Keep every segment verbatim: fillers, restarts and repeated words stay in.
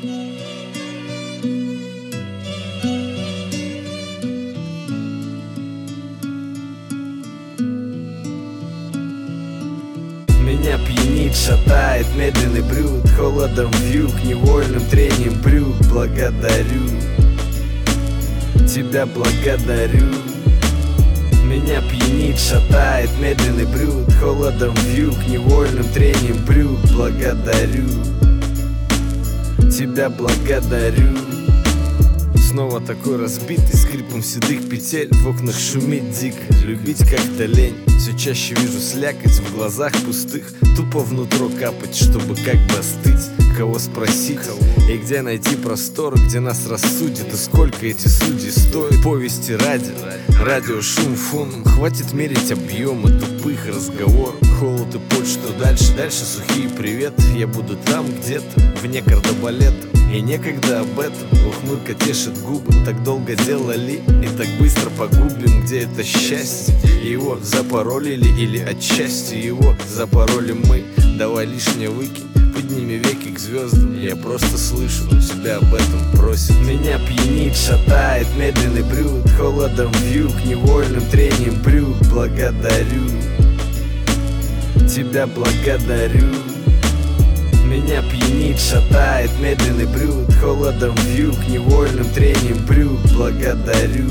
Меня пьянит, шатает медленный брюд, холодом вьюг, невольным трением брюк. Благодарю, тебя благодарю. Меня пьянит, шатает медленный брюд, холодом вьюг, невольным трением брюк. Благодарю, тебя благодарю. Снова такой разбитый, скрипом седых петель, в окнах шумит дико, любить как-то лень. Все чаще вижу слякоть в глазах пустых, тупо внутрь капать, чтобы как бы остыть. Кого спросить, и где найти простор, где нас рассудит, и сколько эти судьи стоят. Повести ради, радио шум фоном, хватит мерить объемы тупых разговоров. Холод и почту дальше, дальше сухие привет. Я буду там где-то, вне кардебалета, и некогда об этом. Ухмылка тешит губы, так долго делали и так быстро погубим. Где это счастье? Его запаролили или отчасти его запаролим мы. Давай лишнее выкинь, подними веки к звездам. Я просто слышу, тебя об этом просят. Меня пьянит, шатает медленный брюд, холодом вьюг, невольным трением брюк. Благодарю, тебя благодарю. Меня пьянит, шатает медленный брюд, холодом вьюг, невольным трением брюк. Благодарю,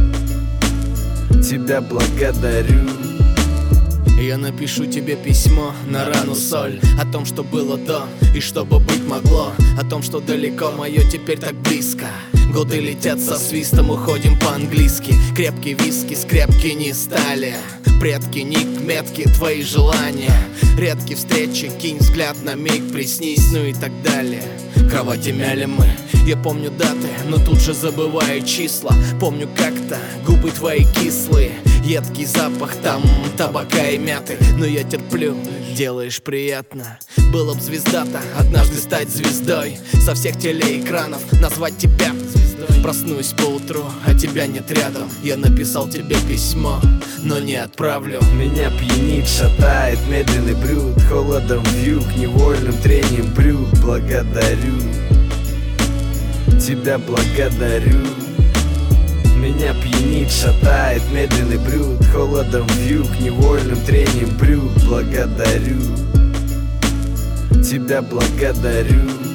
тебя благодарю. Я напишу тебе письмо на рану соль, о том, что было до и что бы быть могло, о том, что далеко, мое теперь так близко. Годы летят со свистом, уходим по-английски. Крепкие виски, скрепки не стали. Предки, ник, метки, твои желания. Редкие встречи, кинь взгляд на миг, приснись, ну и так далее. Кровати мяли мы, я помню даты, но тут же забываю числа. Помню как-то губы твои кислые, едкий запах там табака и мяты. Но я терплю, делаешь приятно. Было б звезда-то однажды стать звездой, со всех телеэкранов назвать тебя звездой. Проснусь поутру, а тебя нет рядом. Я написал тебе письмо, но не отправлю. Меня пьянит, шатает медленный брюд, холодом вьюг, невольным трением брюк. Благодарю, тебя благодарю. Меня пьянит, шатает медленный брюд, холодом вьюг, невольным трением брюк. Благодарю, тебя благодарю.